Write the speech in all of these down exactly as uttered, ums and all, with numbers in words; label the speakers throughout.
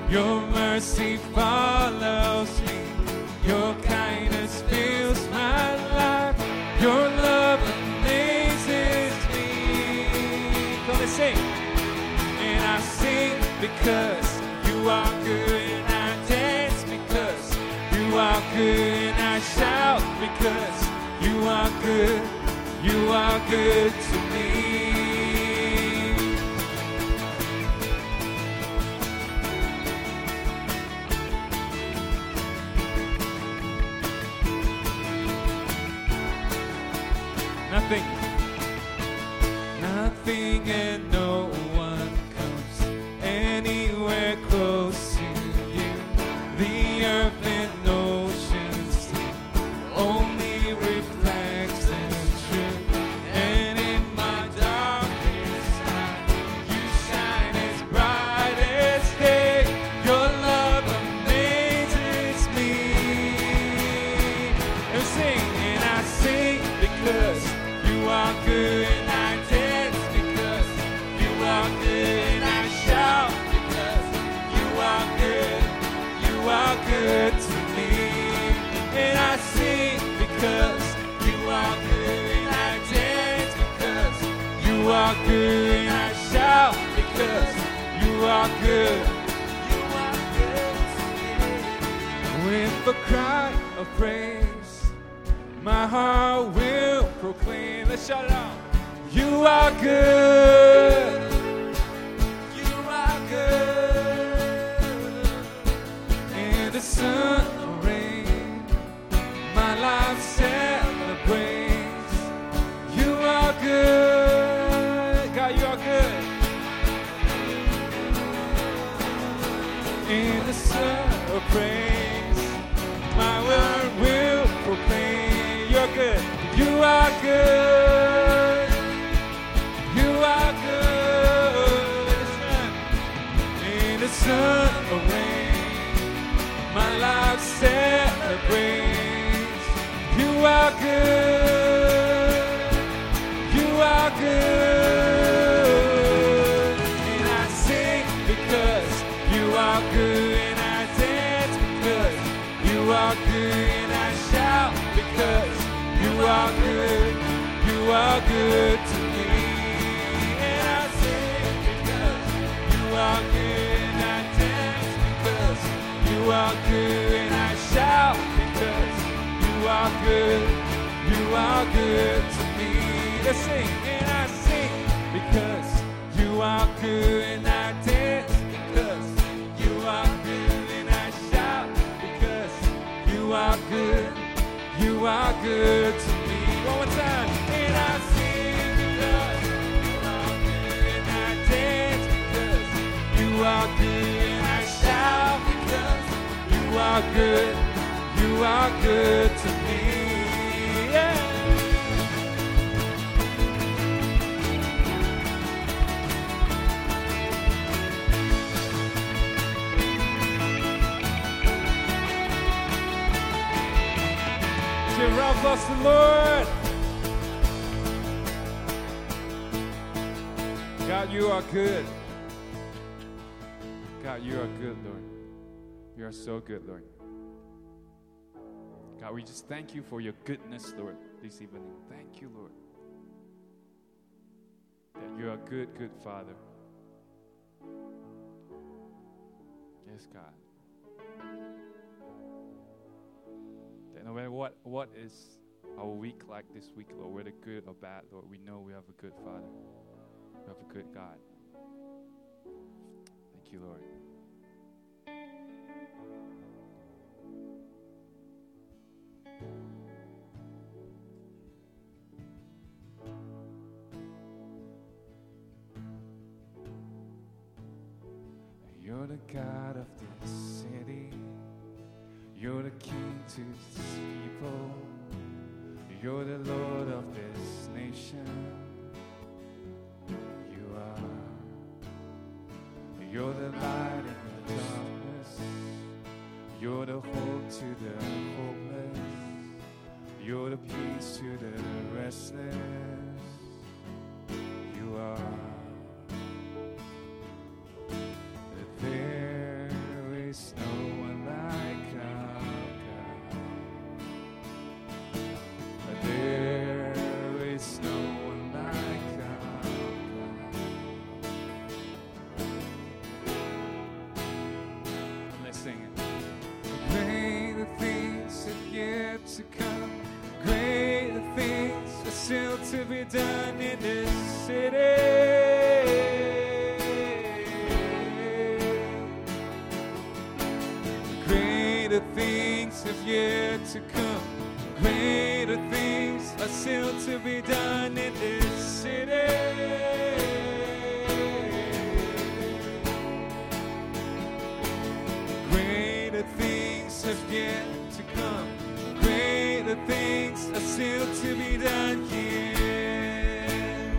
Speaker 1: Your mercy follows me. Your kindness fills my life. Your love amazes me. Come and sing. And I sing because you are good. And I dance because you are good. And I shout because you are good. You are good to me. Nothing, nothing and no one comes anywhere close to you. The earth and oceans only reflects the truth. And in my darkest night, you shine as bright as day. Your love amazes me. And sing, and I sing because you are good, and I dance because you are good, and I shout because you are good, you are good to me. And I sing because you are good, and I dance because you are good, and I shout because you are good, you are good to me. With a cry of praise, my heart will proclaim. Let's shout it out. You are good. You are good. In the sun or rain, my life celebrates. You are good. God, you are good. In the sun or praise, my word will proclaim. You're good. You are good. You are good. Listen. In the sun or rain, my life celebrates. You are good. You are good. And I sing because you are good. And I dance because you are good. And I shout because you are good, you are good to me. And I sing because you are good, and I dance because you are good, and I shout because you are good, you are good to me. Let's sing, and I sing because you are good, and I dance because you are good, and I shout because you are good. You are good to me. One more time. And I sing because you are good. And I dance because you are good. And I shout because you are good. You are good to me. Yeah. Give round applause to the Lord. God, you are good. God, you are good, Lord. You are so good, Lord. God, we just thank you for your goodness, Lord, this evening. Thank you, Lord, that you are a good, good Father. Yes, God. That no matter what, what is our week like this week, Lord, whether good or bad, Lord, we know we have a good Father. We have a good God. Thank you, Lord. You're the God of this city. You're the King to this people. You're the Lord of this nation. You are. You're the light in the darkness. You're the hope to the hopeless. You're the peace to the restless. You are. There to come. Greater things are still to be done in this city. Greater things have yet to come. Greater things are still to be done in this city. Greater things have yet to come. Greater things are still to be done here.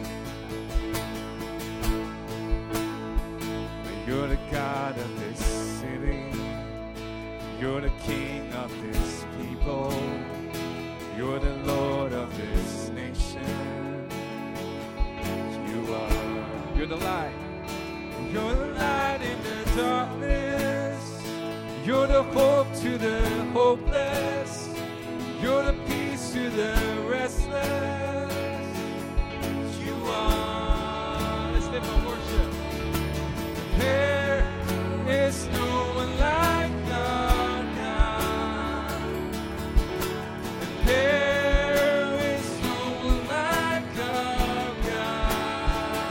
Speaker 1: You're the God of this city. You're the King of this people. You're the Lord of this nation. You are. You're the light. You're the light in the darkness. You're the hope to the hopeless. You're the peace to the restless. You are. Let's lift our worship. There is no one like our God. And there is no one like our God.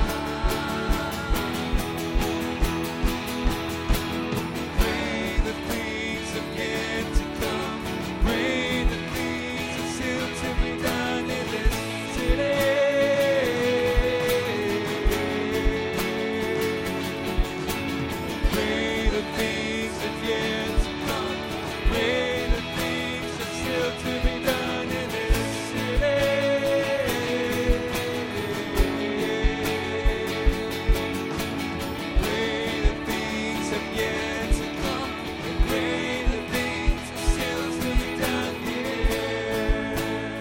Speaker 1: Greater things have yet to come. Greater things are still to be done in this city. Greater things have yet to come. Greater things are still to be done in this city. Greater things have yet to come. Greater things are still to be done here.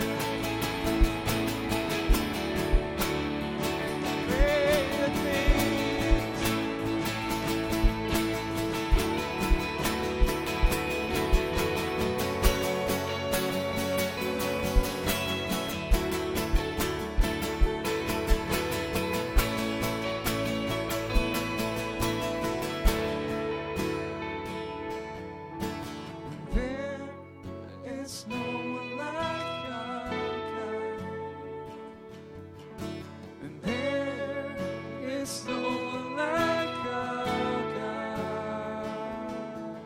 Speaker 1: Greater things. There is no one like our God. And there is no one like our God.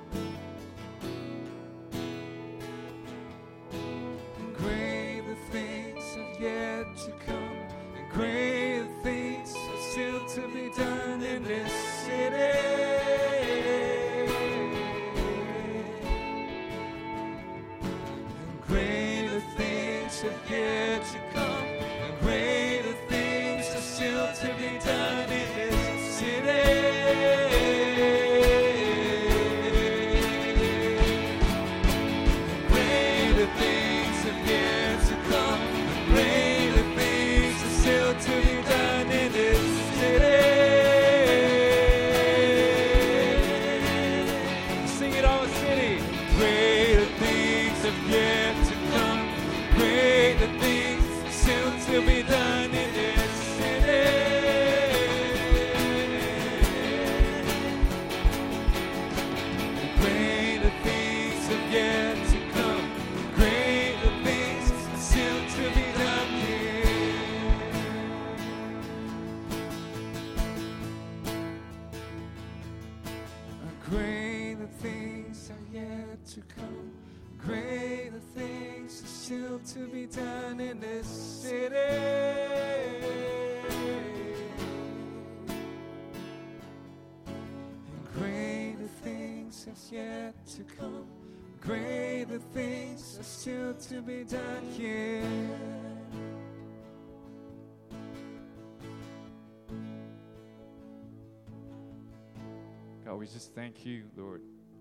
Speaker 1: And greater things have yet to come. And greater things are still to be done in this city. And greater things have yet to come. And greater things are still to be done in this city. Greater things have yet to come. And greater things are still to be done in this city. Sing it all, city. Greater things have yet to come. Greater things still to be done in this city. Greater things have yet to come. Greater things still to be done here. Greater things are yet to come. Greater things are still to be done in this city. And greater things have yet to come. Greater things are still to be done here. God, we just thank you, Lord,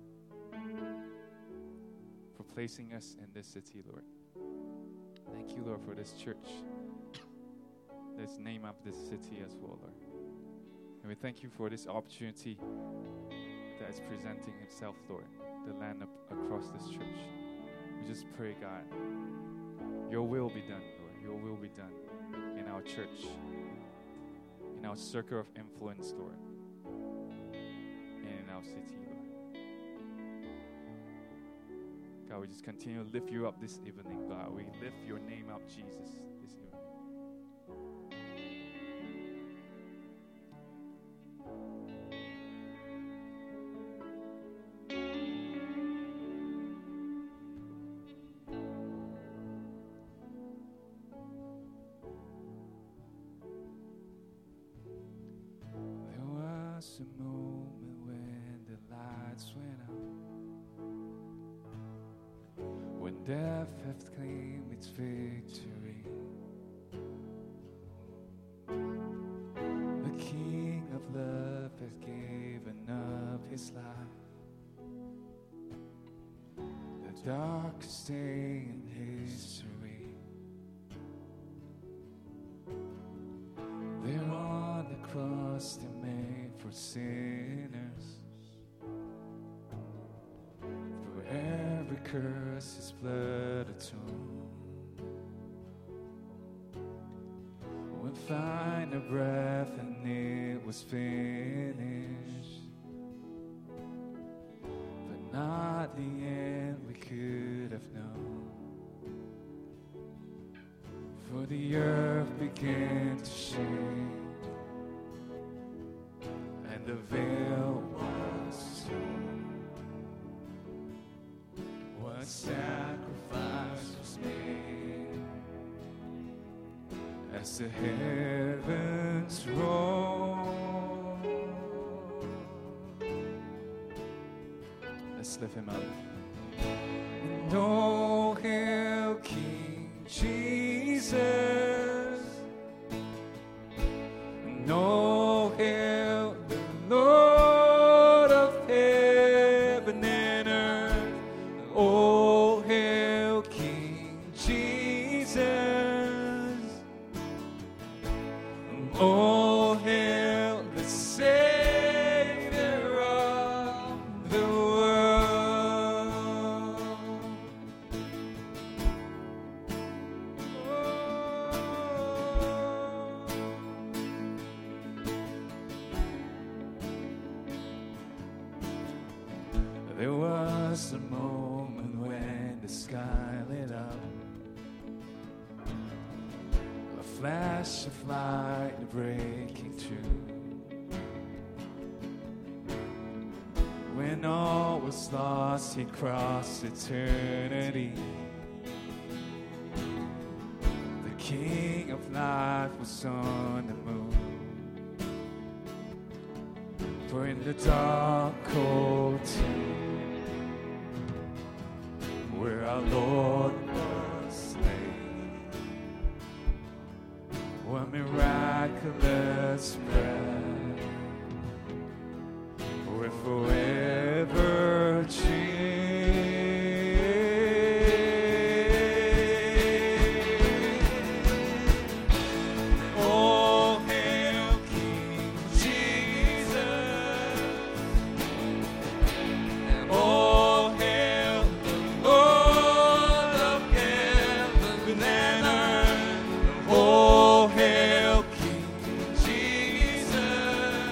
Speaker 1: for placing us in this city, Lord. Thank you, Lord, for this church. Let's name up this city as well, Lord. And we thank you for this opportunity that is presenting itself, Lord, the land up across this church. We just pray, God, your will be done, Lord. Your will be done in our church, in our circle of influence, Lord, and in our city, Lord. God, we just continue to lift you up this evening, God. We lift your name up, Jesus, this evening. There was a moment when the lights went out, when death hath claimed its victory. The King of love hath given up his life, the darkest day in history. There on the cross they made for sinners, for every curse his blood atoned. When final breath and it was finished, but not the end we could have known. For the earth began to shake, and the veil was torn. What sacrifice was made as the heavens roar. Let's lift him up. And oh, hail King Jesus, and oh, hail the Lord of heaven and earth. Oh, hail King Jesus, and oh, hail the Savior of the world. There was a moment when the sky lit up, a flash of light breaking through. When all was lost, he crossed eternity. The King of life was on the move. For in the dark cold tomb, where our Lord was slain, what miraculous breath, we're forever changed. Oh, hail King Jesus, and oh, hail the Lord of heaven and earth. Oh, hail King Jesus,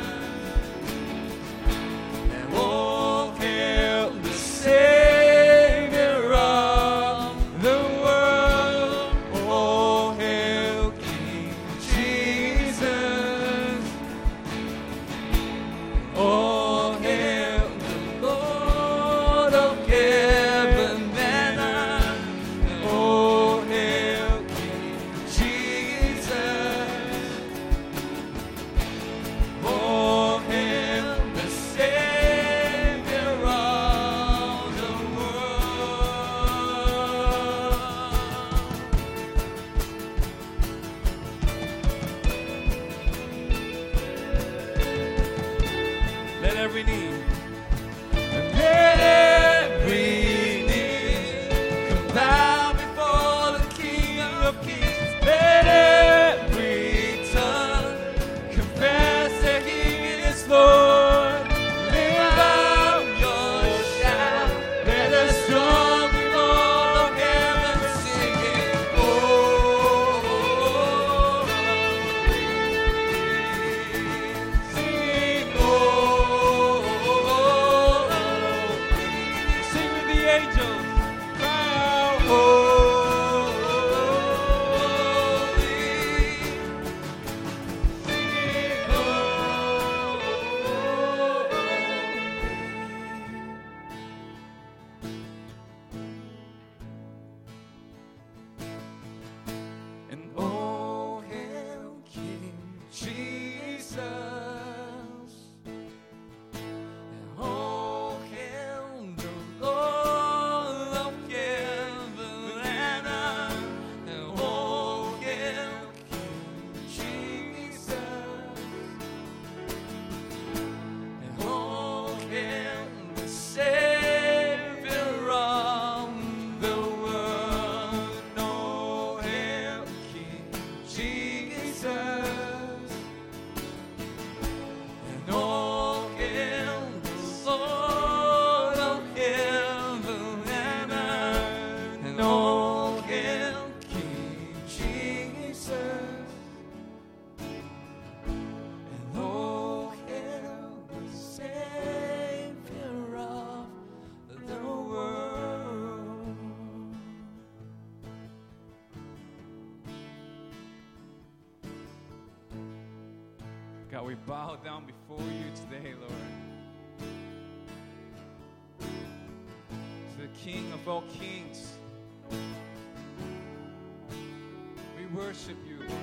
Speaker 1: and oh, hail the Savior of the world. Oh, hail King Jesus, oh, hail the Lord of heaven and earth. Oh, hail King Jesus, oh, hail the Savior of the world. Let every knee, and every knee come bow before the King of Kings. Let every tongue confess that He is Lord. Lift up your shout, let us join with all of heaven singing. Oh, sing, oh, God, we bow down before you today, Lord. To the King of all kings, we worship you, Lord.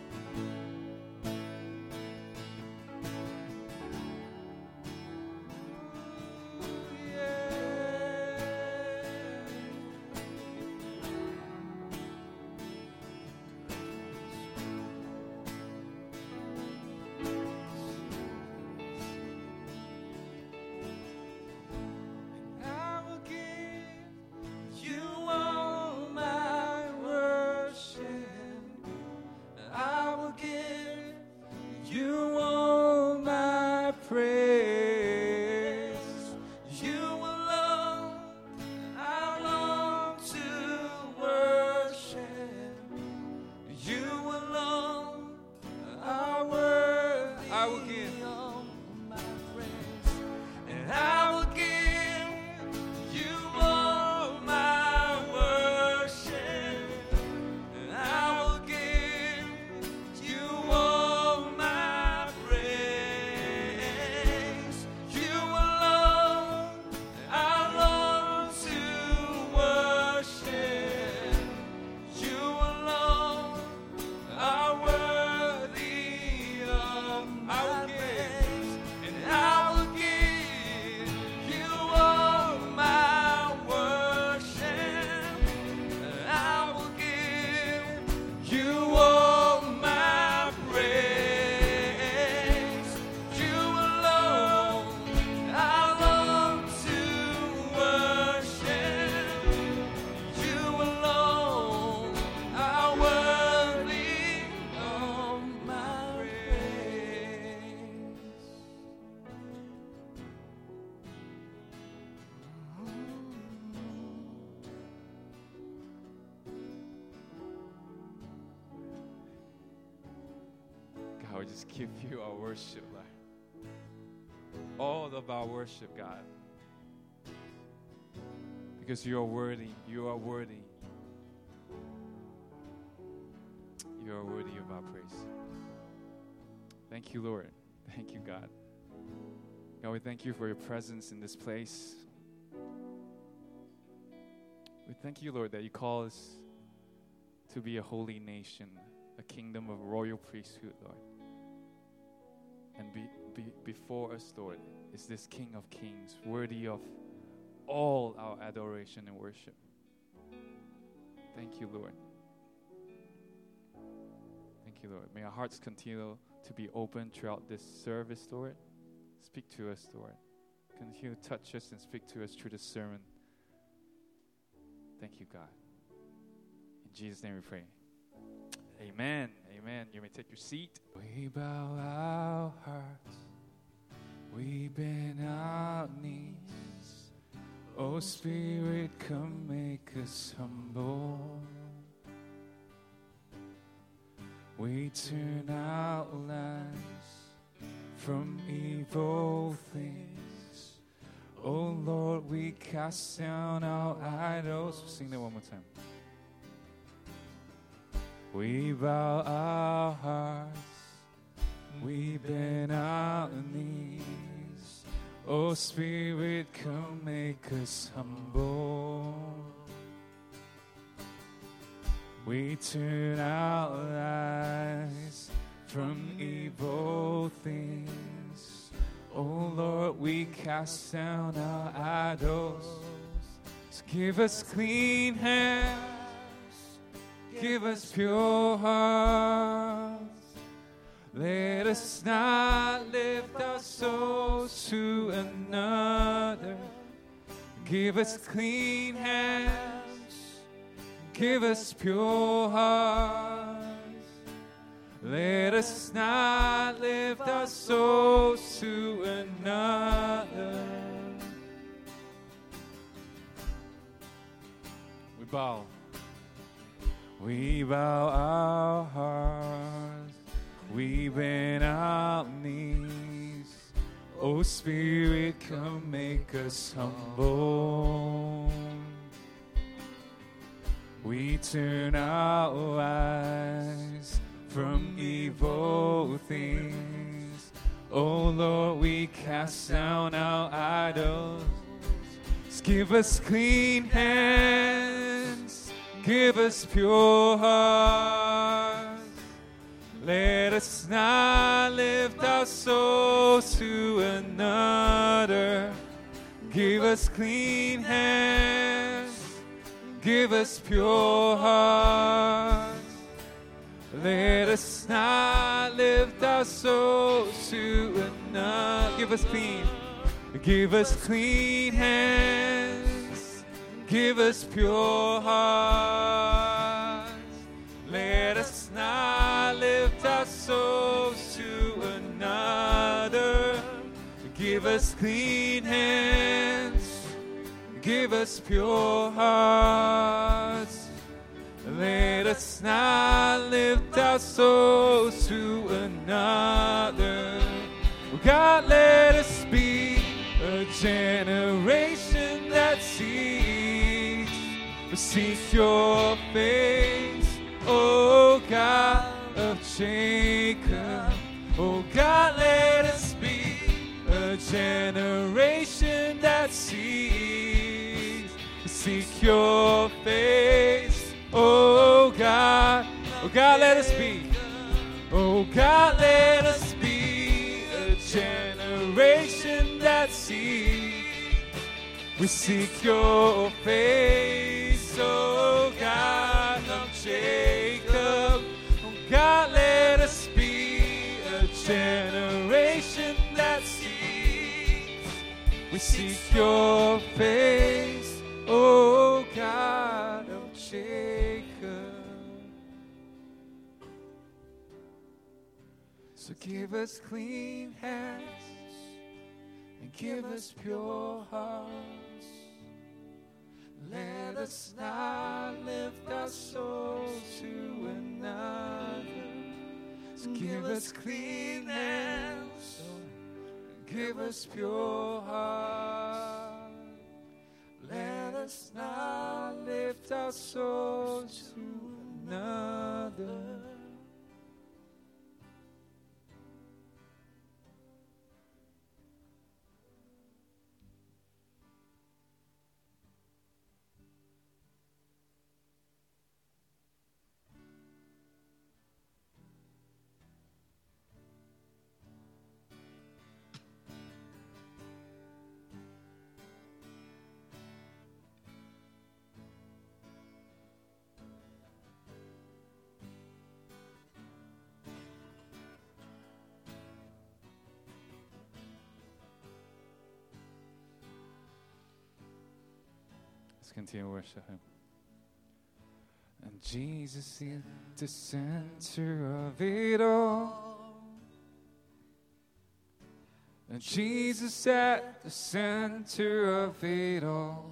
Speaker 1: We just give you our worship, Lord. All of our worship, God. Because you are worthy. You are worthy. You are worthy of our praise. Thank you, Lord. Thank you, God. God, we thank you for your presence in this place. We thank you, Lord, that you call us to be a holy nation, a kingdom of royal priesthood, Lord. And be, be, before us, Lord, is this King of Kings, worthy of all our adoration and worship. Thank you, Lord. Thank you, Lord. May our hearts continue to be open throughout this service, Lord. Speak to us, Lord. Continue to touch us and speak to us through the sermon. Thank you, God. In Jesus' name we pray. Amen. Amen. You may take your seat. We bow our hearts. We bend our knees. Oh, Spirit, come make us humble. We turn our lives from evil things. Oh, Lord, we cast down our idols. Sing that one more time. We bow our hearts, we bend our knees. Oh, Spirit, come make us humble. We turn our eyes from evil things. Oh, Lord, we cast down our idols. So give us clean hands. Give us pure hearts. Let us not lift our souls to another. Give us clean hands. Give us pure hearts. Let us not lift our souls to another. We bow. We bow our hearts, we bend our knees. Oh, Spirit, come make us humble. We turn our eyes from evil things. Oh Lord, we cast down our idols. Give us clean hands, give us pure hearts. Let us not lift our souls to another. Give us clean hands, give us pure hearts. Let us not lift our souls to another. Give us clean, give us clean hands, give us pure hearts. Let us not lift our souls to another. Give us clean hands, give us pure hearts. Let us not lift our souls to another. God, let us be a generation that seeks, seek your face, oh God of Jacob. Oh God, let us be a generation that seeks, seek your face, oh God. Oh God, let us be, oh God, let us be a generation that seeks. We seek your face, oh God of Jacob. Oh God, let us be a generation that seeks. We seek your face, oh God of Jacob. So give us clean hands and give us pure hearts. Let us not lift our souls to another. So give us clean hands, give us pure heart. Let us not lift our souls to another. Let's continue to worship Him. And Jesus is the center of it all. And Jesus at the center of it all.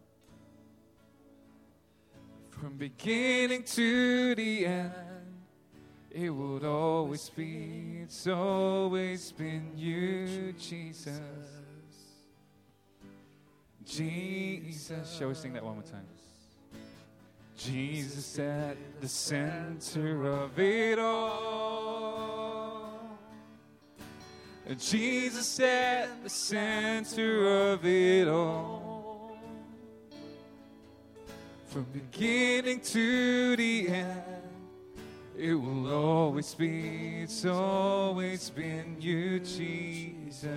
Speaker 1: From beginning to the end, it would always be, it's always been you, Jesus. Jesus. Shall we sing that one more time? Jesus at the center of it all. Jesus at the center of it all. From beginning to the end, it will always be, it's always been you, Jesus.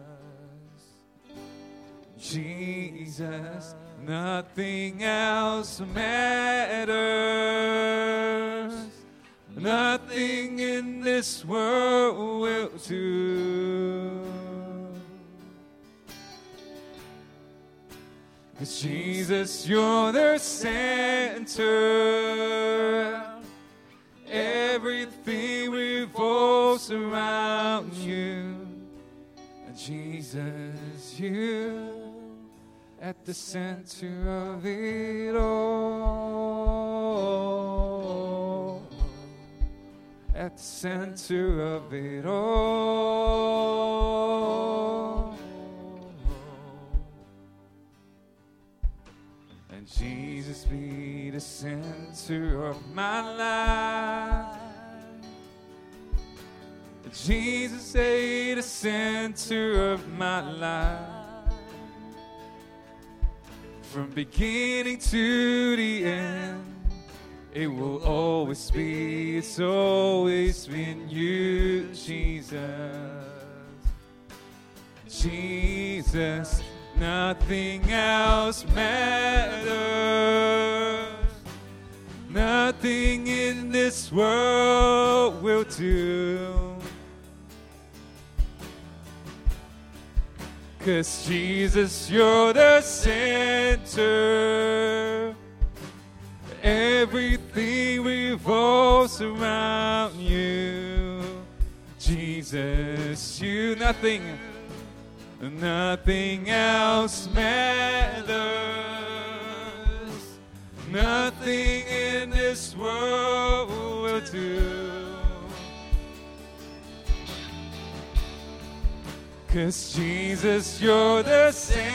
Speaker 1: Jesus, nothing else matters. Nothing in this world will do. 'Cause Jesus, you're the center. Everything revolves around you. And Jesus, you at the center of it all. At the center of it all. And Jesus be the center of my life. Jesus, stay the center of my life. From beginning to the end, it will always be, it's always been you, Jesus. Jesus, nothing else matters. Nothing in this world will do. 'Cause Jesus, you're the center. Everything revolves around you. Jesus, you, nothing, nothing else matters. Nothing in this world will do. 'Cause Jesus, you're the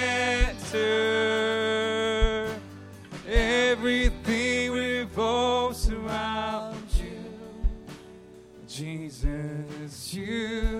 Speaker 1: center. Everything revolves around you. Jesus, you.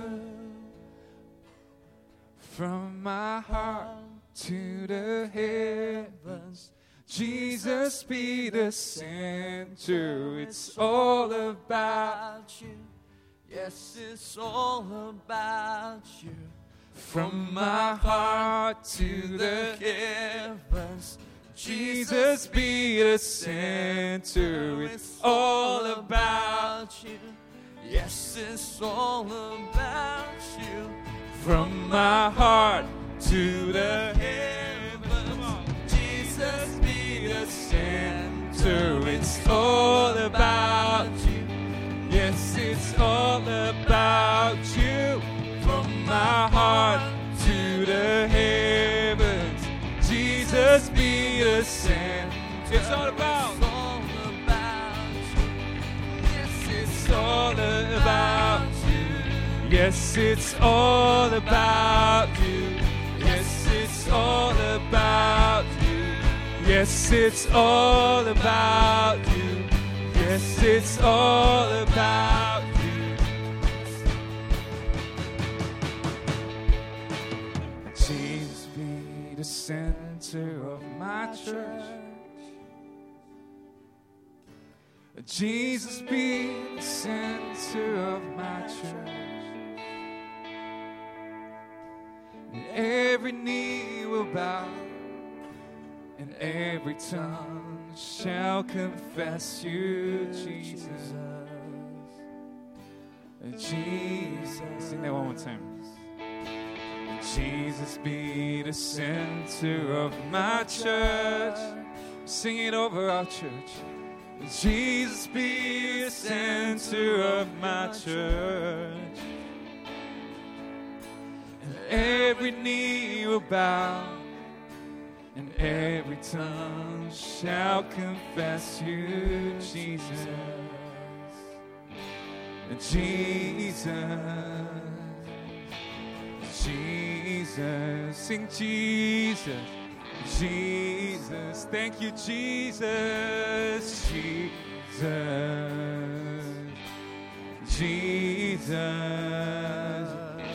Speaker 1: From my heart to the heavens, Jesus, be the center. It's all about you. Yes, it's all about you. From my heart to the heavens, Jesus, be the center. It's all about you. Yes, it's all about you. From my heart to the heavens, Jesus, be the center. It's all about you. Yes, it's all about you. From my heart to the heavens, Jesus, be the center. It's all about, it's all about you. Yes, it's all about you. Yes, it's all about you. Yes, it's all about you. Yes, it's all about you. Yes, it's all about you. Jesus, be the center of my church. Jesus, be the center of my church. And every knee will bow, and every tongue shall confess you, Jesus. Jesus. Sing that one more time. Jesus, be the center of my church. Sing it over our church. Jesus, be the center of my church. And every knee will bow, and every tongue shall confess you, Jesus. Jesus. Jesus, sing Jesus, Jesus, thank you, Jesus, Jesus, Jesus,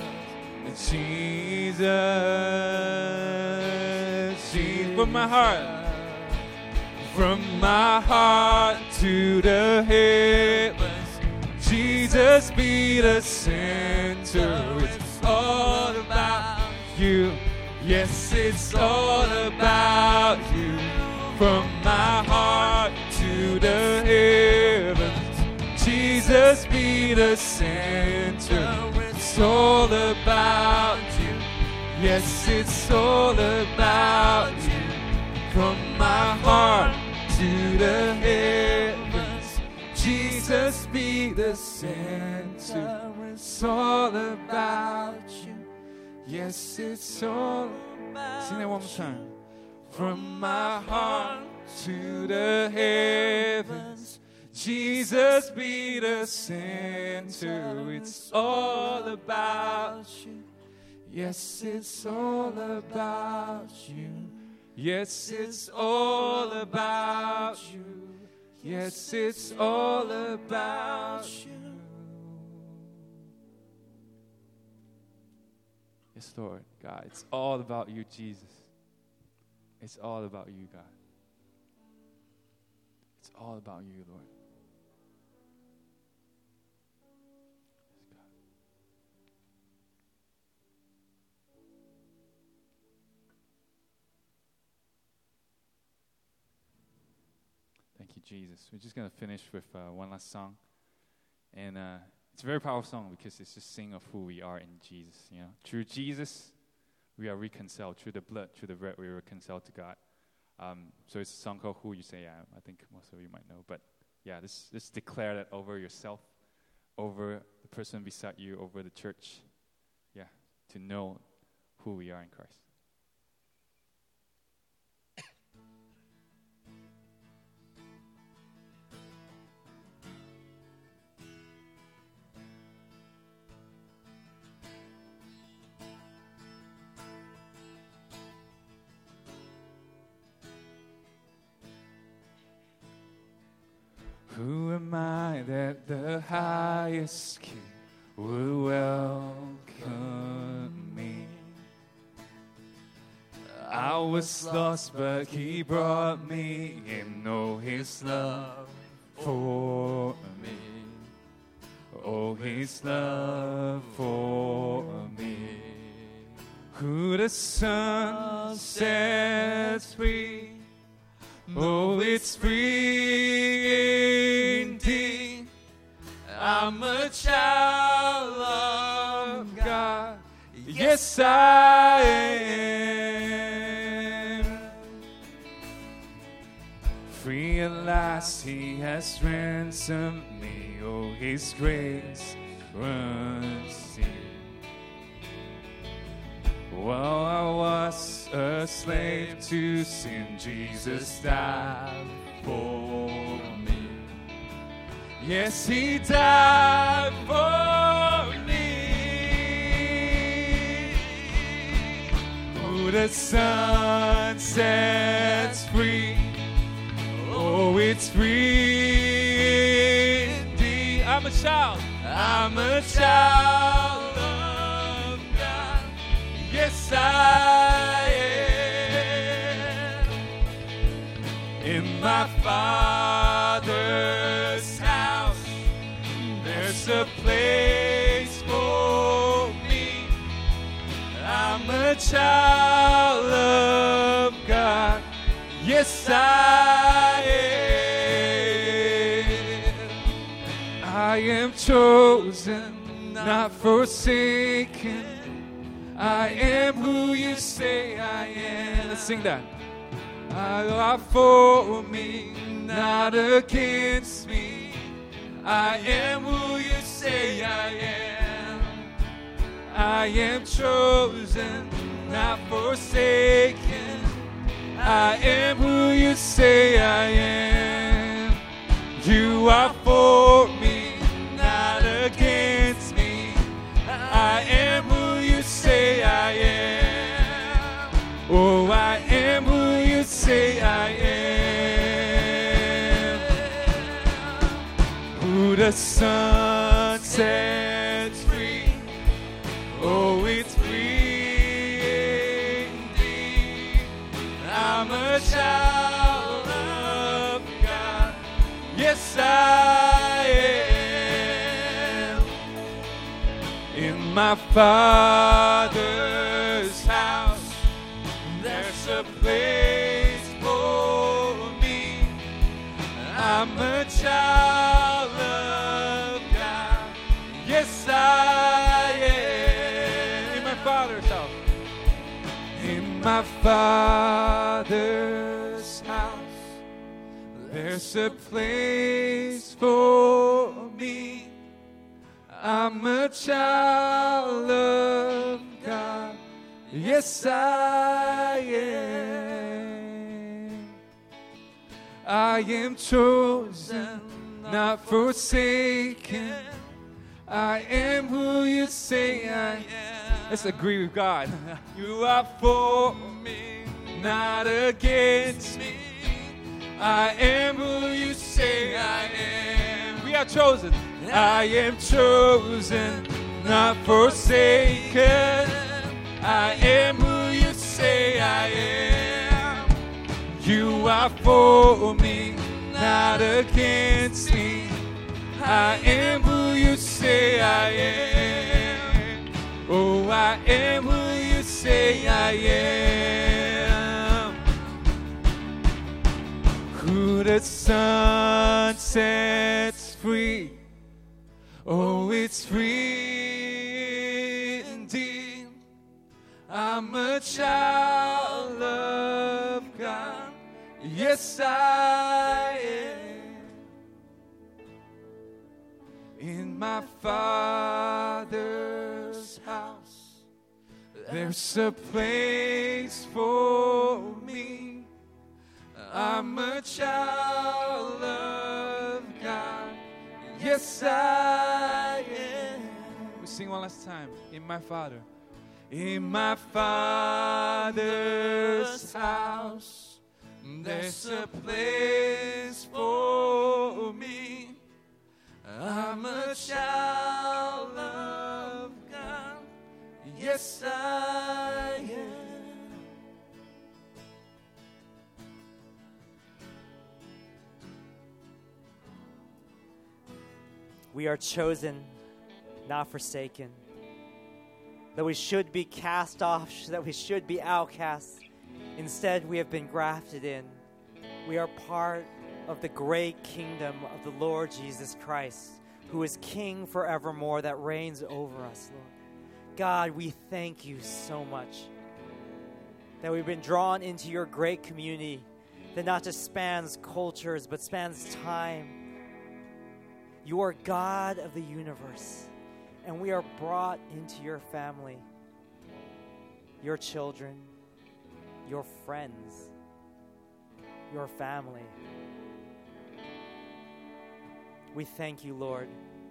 Speaker 1: Jesus, Jesus, from my heart, from my heart to the heavens, Jesus, be the center. It's all about you. Yes, it's all about you. From my heart to the heavens, Jesus, be the center. It's all about you. Yes, it's all about you. From my heart to the heavens, Jesus, be the center. It's all about you. Yes, it's all about. Sing that one more time. From my heart to the heavens, Jesus, be the center. It's all about you. Yes, it's all about you. Yes, it's all about you. Yes, it's all about you. Yes, Lord, God. It's all about you, Jesus. It's all about you, God. It's all about you, Lord. Yes, God. Thank you, Jesus. We're just going to finish with uh, one last song. And uh, it's a very powerful song because it's just sing of who we are in Jesus. You know, through Jesus, we are reconciled. Through the blood, through the bread, we are reconciled to God. Um, so it's a song called Who You Say I Am. I think most of you might know. But yeah, just, just declare that over yourself, over the person beside you, over the church. Yeah, to know who we are in Christ. Who am I that the highest King would welcome me? I was lost, but He brought me in. Oh, His love for me. Oh, His love for me. Who the Son sets free. Oh, it's free indeed. I'm a child of God. Yes, I am. Free at last, He has ransomed me. Oh, His grace runs deep. While I was a slave to sin, Jesus died for me. Yes, He died for me. Who the Son sets free. Oh, it's free indeed. I'm a child. I'm a child of God. Yes, I am. In my Father's house, there's a place for me. I'm a child of God. Yes, I am. I am chosen, not forsaken. I am who you say I am. Let's sing that. I are for me, not against me. I am who you say I am. I am chosen, not forsaken. I am who you say I am. You are for me, not against me. I am who you say I am. Oh, I am who you say I am. Who the Son sets free. Oh, it's free indeed. I'm a child of God. Yes, I am. In my Father's house, there's a place for me. I'm a child of God. Yes, I am. In my Father's house. In my Father's house, there's a place for me. I'm a child of God. Yes, I am. I am chosen, not forsaken. I am who you say I am. Let's agree with God. You are for me, not against me. I am who you say I am. We are chosen. I am chosen, not forsaken. I am who you say I am. You are for me, not against me. I am who you say I am. Oh, I am who you say I am. Who the Son sets free, oh, it's free indeed. I'm a child of God. Yes, I am. In my Father's house, there's a place for me. I'm a child of God. Yes, I am. We sing one last time. In my Father. In my Father's house, there's a place for me. I'm a child of God. Yes, I am.
Speaker 2: We are chosen, not forsaken. That we should be cast off, that we should be outcasts. Instead, we have been grafted in. We are part of the great kingdom of the Lord Jesus Christ, who is King forevermore, that reigns over us, Lord. God, we thank you so much that we've been drawn into your great community that not just spans cultures, but spans time. You are God of the universe, and we are brought into your family, your children, your friends, your family. We thank you, Lord.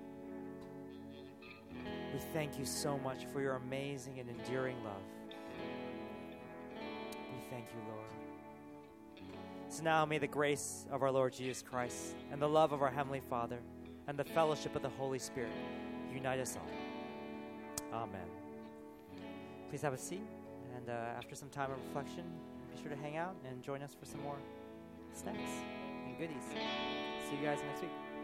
Speaker 2: We thank you so much for your amazing and enduring love. We thank you, Lord. So now may the grace of our Lord Jesus Christ and the love of our Heavenly Father and the fellowship of the Holy Spirit unite us all. Amen. Please have a seat, and uh, after some time of reflection, be sure to hang out and join us for some more snacks and goodies. See you guys next week.